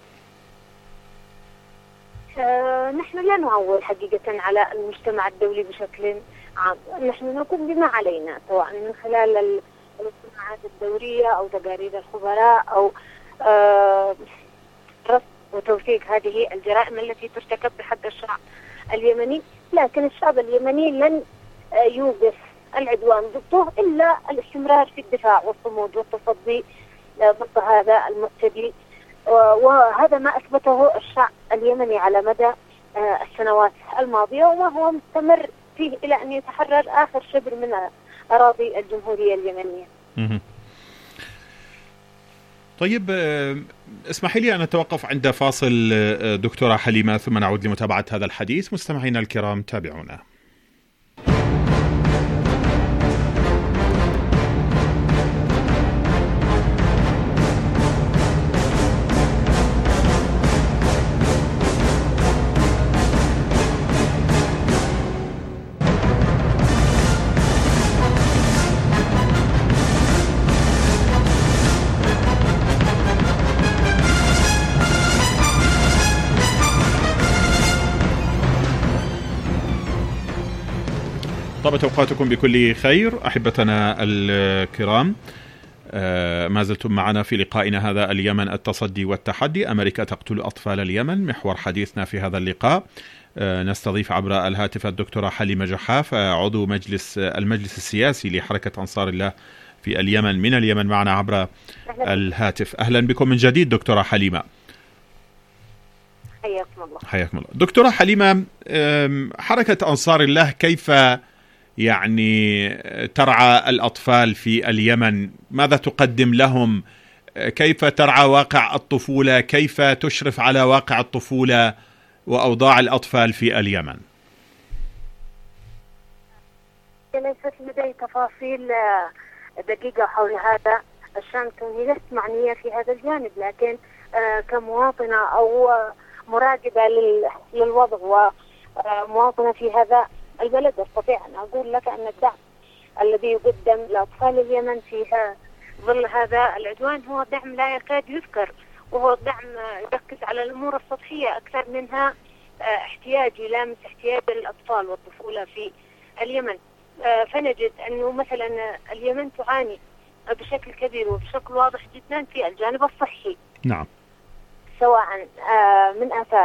آه نحن لا نعول حقيقة على المجتمع الدولي بشكل عام، نحن نقوم بما علينا سواء من خلال الاجتماعات الدورية أو تقارير الخبراء أو آه رصد وتوثيق هذه الجرائم التي ترتكب بحق الشعب اليمني، لكن الشعب اليمني لن آه يوقف العدوان ضده إلا الاستمرار في الدفاع والصمود والتصدي آه ضد هذا المعتدي، وهذا ما أثبته الشعب اليمني على مدى السنوات الماضية وما هو مستمر فيه إلى أن يتحرر آخر شبر من أراضي الجمهورية اليمنية. طيب اسمحي لي أن أتوقف عند فاصل دكتورة حليمة ثم نعود لمتابعة هذا الحديث. مستمعينا الكرام تابعونا. طابت أوقاتكم بكل خير أحبتنا الكرام. آه ما زلتم معنا في لقائنا هذا اليمن التصدي والتحدي، أمريكا تقتل أطفال اليمن، محور حديثنا في هذا اللقاء. آه نستضيف عبر الهاتف الدكتورة حليمة جحاف، آه عضو مجلس آه المجلس السياسي لحركة أنصار الله في اليمن من اليمن، معنا عبر الهاتف. أهلا بكم من جديد دكتورة حليمة. حياكم الله. حياكم الله دكتورة حليمة. حركة أنصار الله كيف يعني ترعى الأطفال في اليمن؟ ماذا تقدم لهم؟ كيف ترعى واقع الطفولة؟ كيف تشرف على واقع الطفولة وأوضاع الأطفال في اليمن؟ ليست لدي تفاصيل دقيقة حول هذا الشأن كوني لست معنية في هذا الجانب، لكن كمواطنة أو مراقبة للوضع ومواطنة في هذا البلد أستطيع أن أقول لك أن الدعم الذي يقدم لأطفال اليمن في ظل هذا العدوان هو دعم لا يكاد يذكر، وهو دعم يركز على الأمور السطحية أكثر منها احتياج يلامس احتياج الأطفال والطفولة في اليمن. فنجد أنه مثلا اليمن تعاني بشكل كبير وبشكل واضح جدا في الجانب الصحي. نعم. سواء من آثار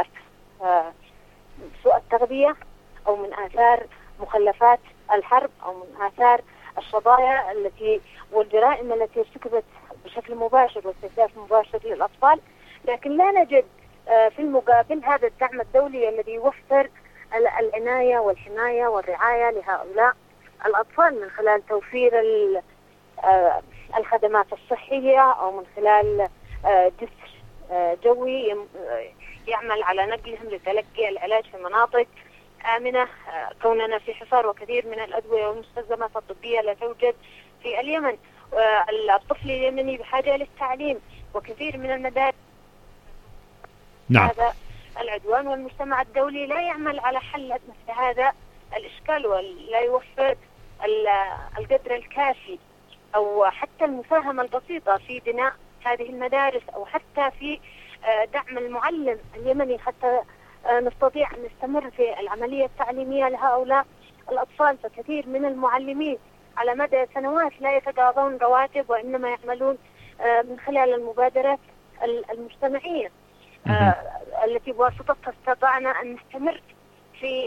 سوء التغذية أو من آثار مخلفات الحرب أو من آثار الشظايا التي والجرائم التي ارتكبت بشكل مباشر واستهداف مباشر للأطفال، لكن لا نجد في المقابل هذا الدعم الدولي الذي يوفر العناية والحماية والرعاية لهؤلاء الأطفال من خلال توفير الخدمات الصحية أو من خلال جسر جوي يعمل على نقلهم لتلقي العلاج في مناطق آمنة، كوننا في حصار وكثير من الأدوية والمستلزمات الطبية لا توجد في اليمن. الطفل اليمني بحاجة للتعليم وكثير من المدارس. نعم. هذا العدوان والمجتمع الدولي لا يعمل على حل مثل هذا الإشكال ولا يوفر القدر الكافي أو حتى المساهمة البسيطة في بناء هذه المدارس أو حتى في دعم المعلم اليمني حتى نستطيع أن نستمر في العملية التعليمية لهؤلاء الأطفال. فكثير من المعلمين على مدى سنوات لا يتقاضون رواتب وإنما يعملون من خلال المبادرات المجتمعية التي بواسطتها استطعنا أن نستمر في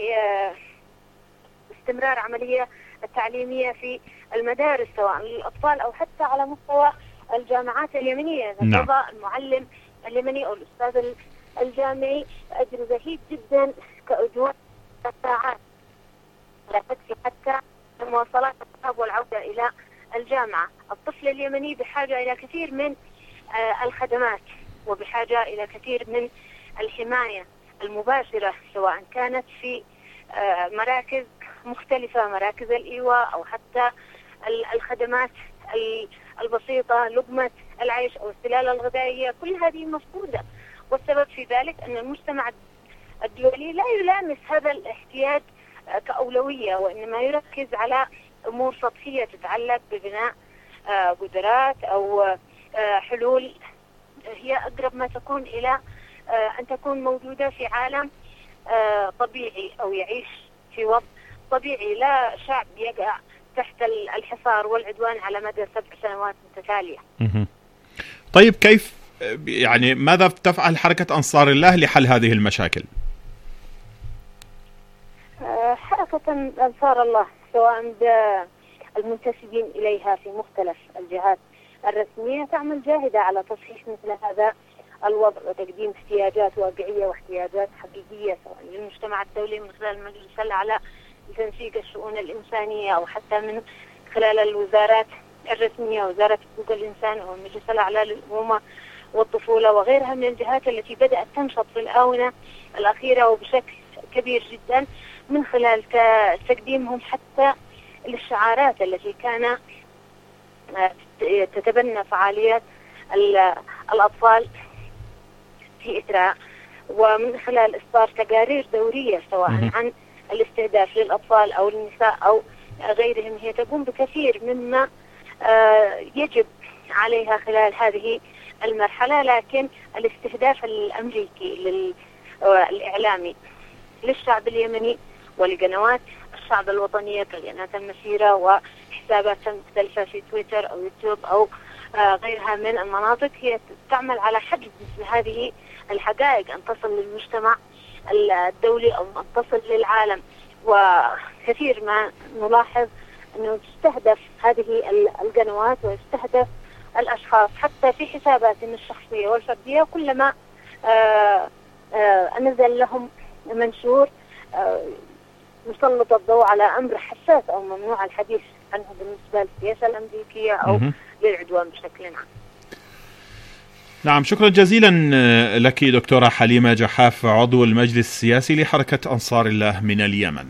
استمرار عملية التعليمية في المدارس سواء للأطفال أو حتى على مستوى الجامعات اليمنية. نعم. المعلم اليمني أو الأستاذ الجامعي أجر زهيد جدا كأجور ساعات لا تكفي حتى مواصلات الذهاب والعودة إلى الجامعة. الطفل اليمني بحاجة إلى كثير من الخدمات وبحاجة إلى كثير من الحماية المباشرة، سواء كانت في مراكز مختلفة، مراكز الإيواء، أو حتى الخدمات البسيطة، لقمة العيش أو السلالة الغذائية. كل هذه مفقودة، والسبب في ذلك أن المجتمع الدولي لا يلامس هذا الاحتياج كأولوية، وإنما يركز على أمور سطحية تتعلق ببناء قدرات أو حلول هي أقرب ما تكون إلى أن تكون موجودة في عالم طبيعي أو يعيش في وضع طبيعي، لا شعب يقع تحت الحصار والعدوان على مدى سبع سنوات متتالية. طيب كيف يعني ماذا تفعل حركة أنصار الله لحل هذه المشاكل؟ حركة أنصار الله سواء المنتسبين إليها في مختلف الجهات الرسمية تعمل جاهدة على تصحيح مثل هذا الوضع وتقديم احتياجات واقعية واحتياجات حقيقية سواء للمجتمع الدولي من خلال المجلس الأعلى لتنسيق الشؤون الإنسانية، أو حتى من خلال الوزارات الرسمية، وزارة حقوق الإنسان أو المجلس الأعلى للأمومة والطفولة وغيرها من الجهات التي بدأت تنشط في الآونة الأخيرة وبشكل كبير جدا من خلال تقديمهم حتى للشعارات التي كان تتبنى فعاليات الأطفال في إثراء، ومن خلال إصدار تقارير دورية سواء عن الاستهداف للأطفال أو النساء أو غيرهم. هي تقوم بكثير مما يجب عليها خلال هذه المرحلة، لكن الاستهداف الأمريكي الإعلامي للشعب اليمني ولقنوات الشعب الوطنية كقناة المسيرة وحسابات مختلفة في تويتر أو يوتيوب أو غيرها من المناطق هي تعمل على حجب مثل هذه الحقائق أن تصل للمجتمع الدولي أو أن تصل للعالم. وكثير ما نلاحظ أنه تستهدف هذه القنوات ويستهدف الأشخاص حتى في حساباتهم الشخصية والفردية، كلما آآ آآ نزل لهم منشور يسلط الضوء على أمر حساس أو ممنوع الحديث عنه بالنسبة للسياسة الأمريكية أو م- للعدوان بشكل عام. نعم، شكرا جزيلا لك دكتورة حليمة جحاف، عضو المجلس السياسي لحركة أنصار الله من اليمن.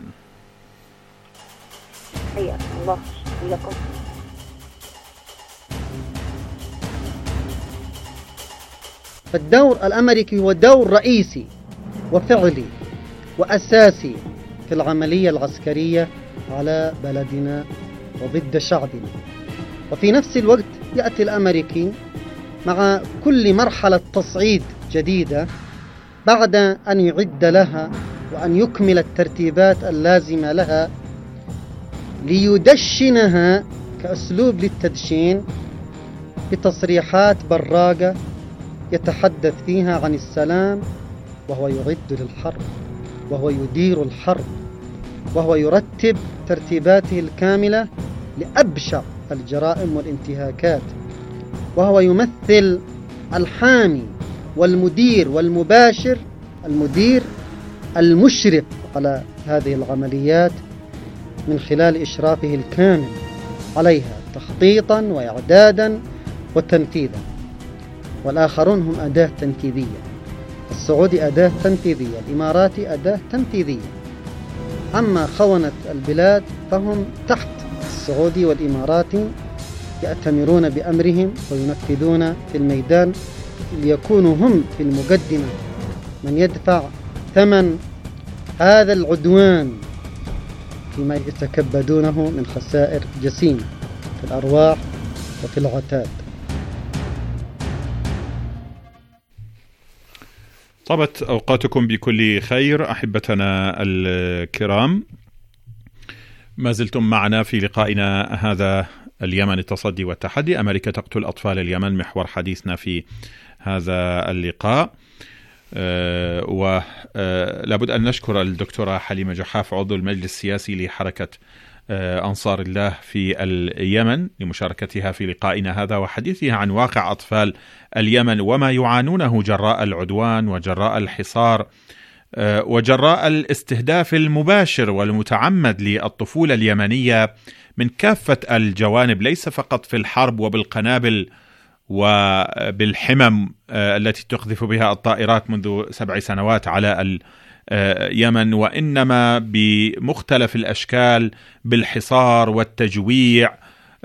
حياك الله لكم. فالدور الأمريكي هو دور رئيسي وفعلي وأساسي في العملية العسكرية على بلدنا وضد شعبنا. وفي نفس الوقت يأتي الأمريكي مع كل مرحلة تصعيد جديدة بعد أن يعد لها وأن يكمل الترتيبات اللازمة لها ليدشنها كأسلوب للتدشين بتصريحات براقة يتحدث فيها عن السلام وهو يعد للحرب وهو يدير الحرب وهو يرتب ترتيباته الكاملة لأبشع الجرائم والانتهاكات، وهو يمثل الحامي والمدير والمباشر المدير المشرف على هذه العمليات من خلال إشرافه الكامل عليها تخطيطا وإعدادا وتنفيذا. والآخرون هم أداة تنفيذية، السعودي أداة تنفيذية، الإماراتي أداة تنفيذية. أما خونة البلاد فهم تحت السعودي والإماراتي يأتمرون بأمرهم وينفذون في الميدان ليكونوا هم في المقدمة من يدفع ثمن هذا العدوان فيما يتكبدونه من خسائر جسيمة في الأرواح وفي العتاد. طابت أوقاتكم بكل خير أحبتنا الكرام، ما زلتم معنا في لقائنا هذا اليمن التصدي والتحدي، أمريكا تقتل أطفال اليمن، محور حديثنا في هذا اللقاء. أه ولابد أن نشكر الدكتورة حليمة جحاف عضو المجلس السياسي لحركة أه أنصار الله في اليمن لمشاركتها في لقائنا هذا وحديثها عن واقع أطفال اليمن وما يعانونه جراء العدوان وجراء الحصار وجراء الاستهداف المباشر والمتعمد للطفولة اليمنية من كافة الجوانب، ليس فقط في الحرب وبالقنابل وبالحمم التي تقذف بها الطائرات منذ سبع سنوات على اليمن، وإنما بمختلف الأشكال، بالحصار والتجويع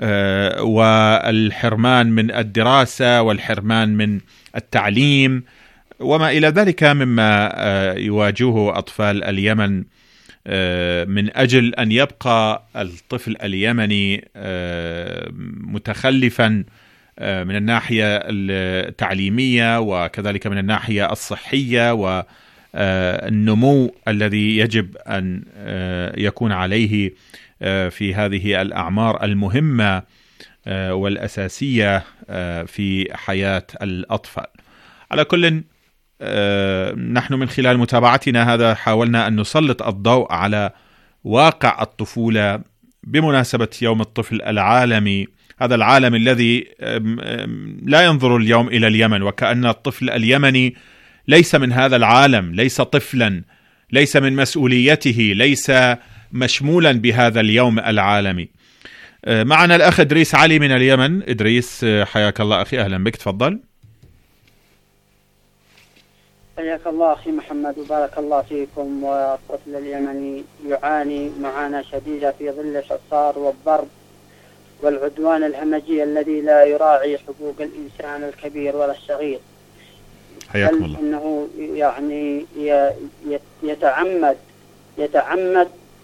والحرمان من الدراسة والحرمان من التعليم وما إلى ذلك مما يواجهه أطفال اليمن من أجل أن يبقى الطفل اليمني متخلفا من الناحية التعليمية وكذلك من الناحية الصحية والنمو الذي يجب أن يكون عليه في هذه الأعمار المهمة والأساسية في حياة الأطفال. على كل، نحن من خلال متابعتنا هذا حاولنا أن نسلط الضوء على واقع الطفولة بمناسبة يوم الطفل العالمي، هذا العالم الذي لا ينظر اليوم إلى اليمن، وكأن الطفل اليمني ليس من هذا العالم، ليس طفلا، ليس من مسؤوليته، ليس مشمولا بهذا اليوم العالمي. معنا الأخ إدريس علي من اليمن. إدريس حياك الله أخي، أهلا بك، تفضل. حياك الله أخي محمد وبارك الله فيكم. والطفل اليمني يعاني معاناة شديدة في ظل الحصار والضرب والعدوان الهمجي الذي لا يراعي حقوق الإنسان الكبير ولا الصغير، حياكم الله. إنه يعني يتعمد يتعمد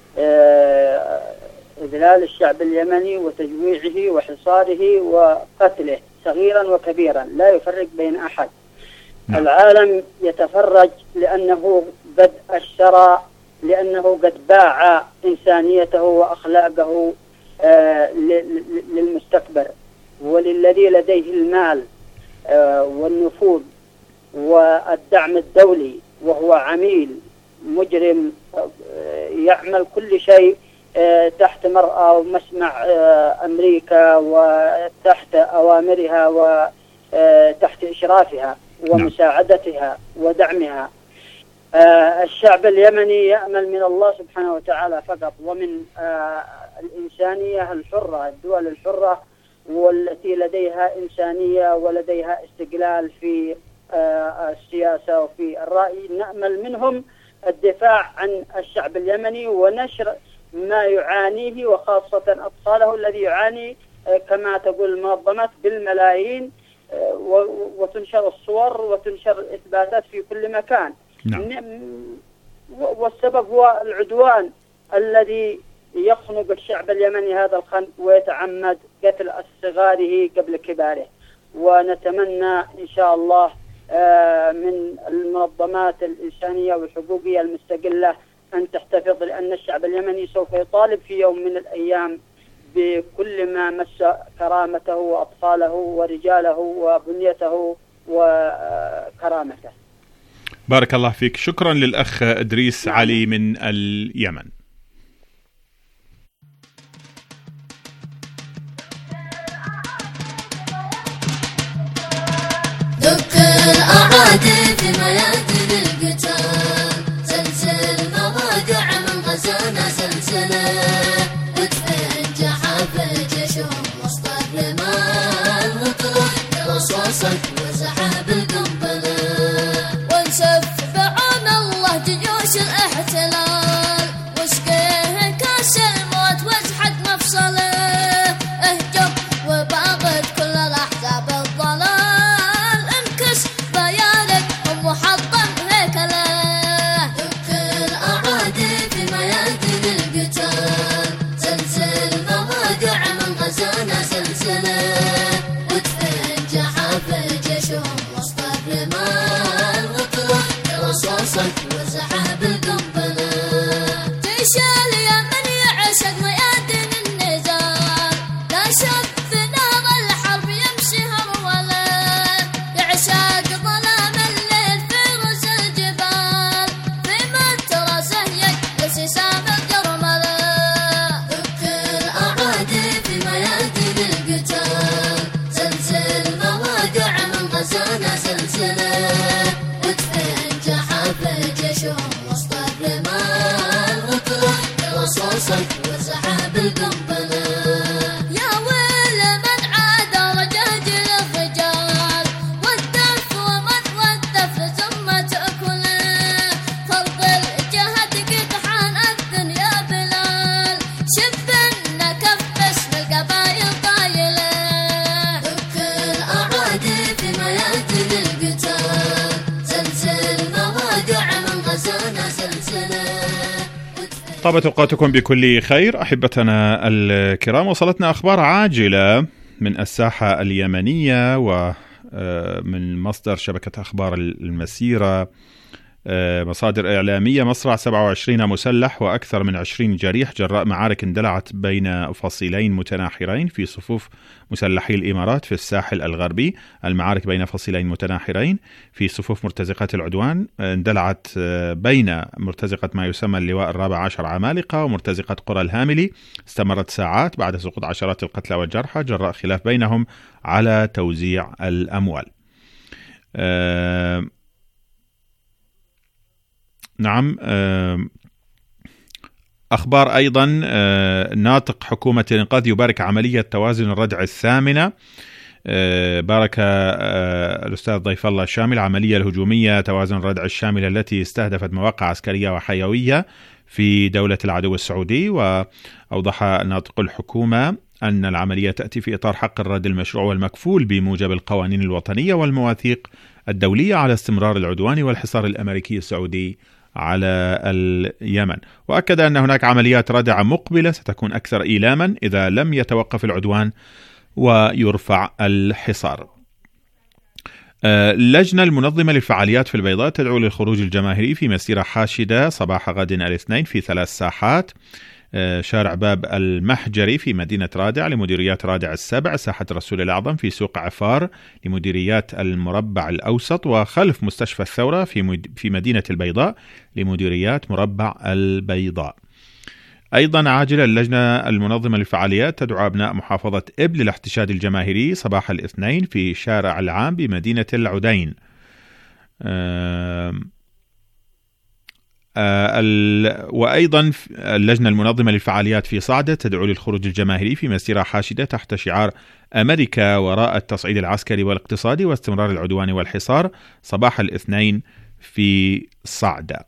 إذلال الشعب اليمني وتجويعه وحصاره وقتله صغيرا وكبيرا، لا يفرق بين أحد. نعم. العالم يتفرج لأنه قد اشترى، لأنه قد باع إنسانيته وأخلاقه آه للمستكبر وللذي لديه المال آه والنفوذ والدعم الدولي، وهو عميل مجرم آه يعمل كل شيء آه تحت مرأى ومسمع آه أمريكا وتحت أوامرها وتحت إشرافها ومساعدتها ودعمها. آه الشعب اليمني يأمل من الله سبحانه وتعالى فقط، ومن آه الإنسانية الحرة، الدول الحرة والتي لديها إنسانية ولديها استقلال في آه السياسة وفي الرأي. نأمل منهم الدفاع عن الشعب اليمني ونشر ما يعانيه، وخاصة أطفاله الذي يعاني آه كما تقول المنظمات بالملايين، وتنشر الصور وتنشر الإثباتات في كل مكان. نعم. والسبب هو العدوان الذي يخنق الشعب اليمني هذا الخنق ويتعمد قتل صغاره قبل كباره. ونتمنى إن شاء الله من المنظمات الإنسانية والحقوقية المستقلة أن تحتفظ، لأن الشعب اليمني سوف يطالب في يوم من الأيام بكل ما مس كرامته وأطفاله ورجاله وبنيته وكرامته. بارك الله فيك. شكرا للأخ إدريس علي من اليمن. دك الأعادي في ميادين القتال، سلسل مواقع من غزانا سلسلة، رصاصك وسحاب القنبلة، ونسف بعون الله جيوش الاحتلال، وسقيه كاس الموت واجحد مفصله، اهجم وباغت كل الاحزاب الضلال، انكس بيانك ام محطة الأسد وسحاب القنبلة يا ويل من عاد رجاج الرجال والدف ومن والدف ثم تأكله فرض الجهد قطحان أذن يا بلال شبنا كف باسم القبائل طايلة دك الأعادي في ميادين القتال زلزل مواقع من غزانا زلزلة. طابت أوقاتكم بكل خير أحبتنا الكرام. وصلتنا أخبار عاجلة من الساحة اليمنية ومن مصدر شبكة أخبار المسيرة. مصادر إعلامية: مصرع سبعة وعشرين مسلح وأكثر من عشرين جريح جراء معارك اندلعت بين فصيلين متناحرين في صفوف مسلحي الإمارات في الساحل الغربي. المعارك بين فصيلين متناحرين في صفوف مرتزقة العدوان اندلعت بين مرتزقة ما يسمى اللواء الرابع عشر عمالقة ومرتزقة قرى الهاملي، استمرت ساعات بعد سقوط عشرات القتلى والجرحى جراء خلاف بينهم على توزيع الأموال. أه نعم. أخبار أيضا: ناطق حكومة الإنقاذ يبارك عملية توازن الردع الثامنة. بارك الأستاذ ضيف الله الشامل العملية الهجومية توازن الردع الشاملة التي استهدفت مواقع عسكرية وحيوية في دولة العدو السعودي. وأوضح ناطق الحكومة أن العملية تأتي في إطار حق الرد المشروع والمكفول بموجب القوانين الوطنية والمواثيق الدولية على استمرار العدوان والحصار الأمريكي السعودي على اليمن. وأكد أن هناك عمليات ردع مقبلة ستكون أكثر إيلاما إذا لم يتوقف العدوان ويرفع الحصار. اللجنة المنظمة للفعاليات في البيضاء تدعو للخروج الجماهيري في مسيرة حاشدة صباح غد الاثنين في ثلاث ساحات: شارع باب المحجري في مدينة رادع لمديريات رادع السبع، ساحة الرسول الأعظم في سوق عفار لمديريات المربع الأوسط، وخلف مستشفى الثورة في في مدينة البيضاء لمديريات مربع البيضاء. أيضا عاجل اللجنة المنظمة للفعاليات تدعو أبناء محافظة إبل للاحتشاد الجماهيري صباح الاثنين في شارع العام بمدينة العدين. أه آه وأيضا اللجنة المنظمة للفعاليات في صعدة تدعو للخروج الجماهيري في مسيرة حاشدة تحت شعار أمريكا وراء التصعيد العسكري والاقتصادي واستمرار العدوان والحصار صباح الاثنين في صعدة.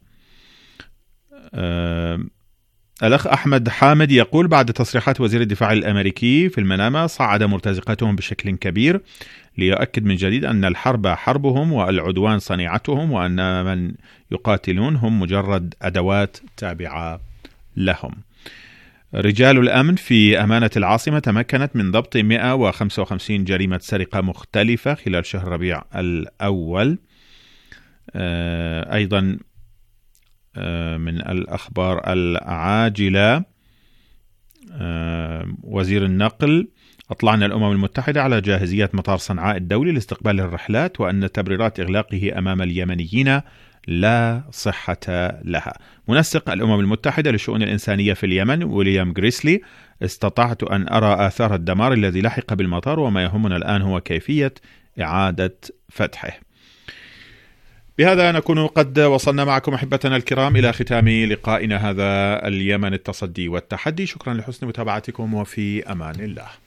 آه الأخ أحمد حامد يقول: بعد تصريحات وزير الدفاع الأمريكي في المنامة صعد مرتزقتهم بشكل كبير ليؤكد من جديد أن الحرب حربهم والعدوان صنيعتهم وأن من يقاتلون هم مجرد أدوات تابعة لهم. رجال الأمن في أمانة العاصمة تمكنت من ضبط مئة وخمسة وخمسين جريمة سرقة مختلفة خلال شهر ربيع الأول. أيضا من الأخبار العاجلة: وزير النقل: أطلعنا الأمم المتحدة على جاهزية مطار صنعاء الدولي لاستقبال الرحلات وأن تبريرات إغلاقه أمام اليمنيين لا صحة لها. منسق الأمم المتحدة للشؤون الإنسانية في اليمن ويليام غريسلي: استطعت أن أرى آثار الدمار الذي لحق بالمطار وما يهمنا الآن هو كيفية إعادة فتحه. بهذا نكون قد وصلنا معكم أحبتنا الكرام إلى ختام لقائنا هذا اليمن التصدي والتحدي. شكرا لحسن متابعتكم وفي أمان الله.